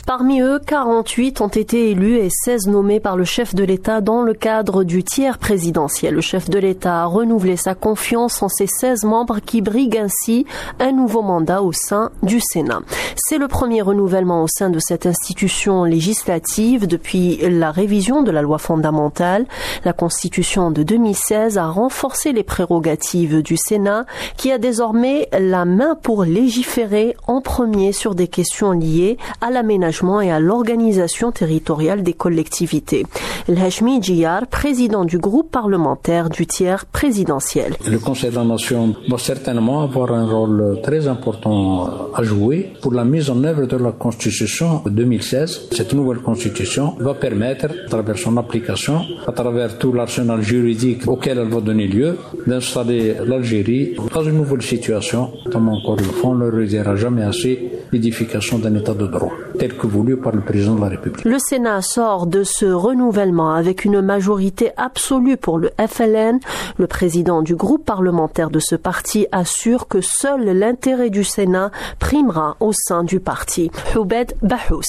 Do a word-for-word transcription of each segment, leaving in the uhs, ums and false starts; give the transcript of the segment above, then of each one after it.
Parmi eux, quarante-huit ont été élus et seize nommés par le chef de l'État dans le cadre du tiers présidentiel. Le chef de l'État a renouvelé sa confiance en ses seize membres qui briguent ainsi un nouveau mandat au sein du Sénat. C'est le premier renouvellement au sein de cette institution législative depuis la révision de la loi fondamentale. La Constitution de deux mille seize a renforcé les prérogatives du Sénat qui a désormais la main pour légiférer en premier sur des questions liées à l'aménagement et à l'organisation territoriale des collectivités. El Hachmi Djiyar, président du groupe parlementaire du tiers présidentiel. Le Conseil de la Nation va certainement avoir un rôle très important à jouer pour la mise en œuvre de la Constitution de deux mille seize. Cette nouvelle Constitution va permettre, à travers son application, à travers tout l'arsenal juridique auquel elle va donner lieu, d'installer l'Algérie dans une nouvelle situation, notamment encore une fois, on ne le redira jamais assez, l'édification d'un État de droit, tel que voulu par le président de la République. Le Sénat sort de ce renouvellement avec une majorité absolue pour le F L N. Le président du groupe parlementaire de ce parti assure que seul l'intérêt du Sénat primera au sein du parti. Houbed Bahous.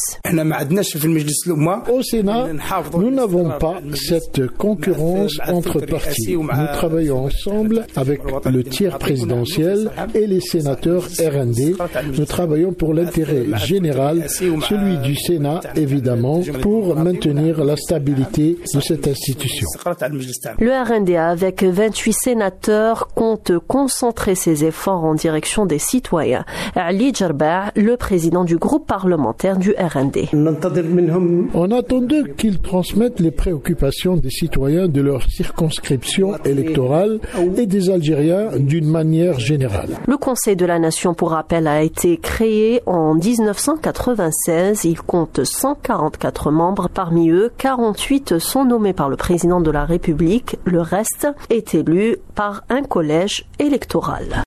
Au Sénat, nous n'avons pas cette concurrence entre partis. Nous travaillons ensemble avec le tiers présidentiel et les sénateurs R N D. Nous travaillons pour l'intérêt général, celui du Sénat, évidemment, pour maintenir la stabilité de cette institution. Le R N D, avec vingt-huit sénateurs, compte concentrer ses efforts en direction des citoyens. Ali Djerba, le président du groupe parlementaire du R N D. On attend d'eux qu'ils transmettent les préoccupations des citoyens de leur circonscription électorale et des Algériens d'une manière générale. Le Conseil de la Nation, pour rappel, a été créé en dix-neuf cent quatre-vingt-seize. Il compte cent quarante-quatre membres. Parmi eux, quarante-huit sont nommés par le président de la République. Le reste est élu par un collège électoral.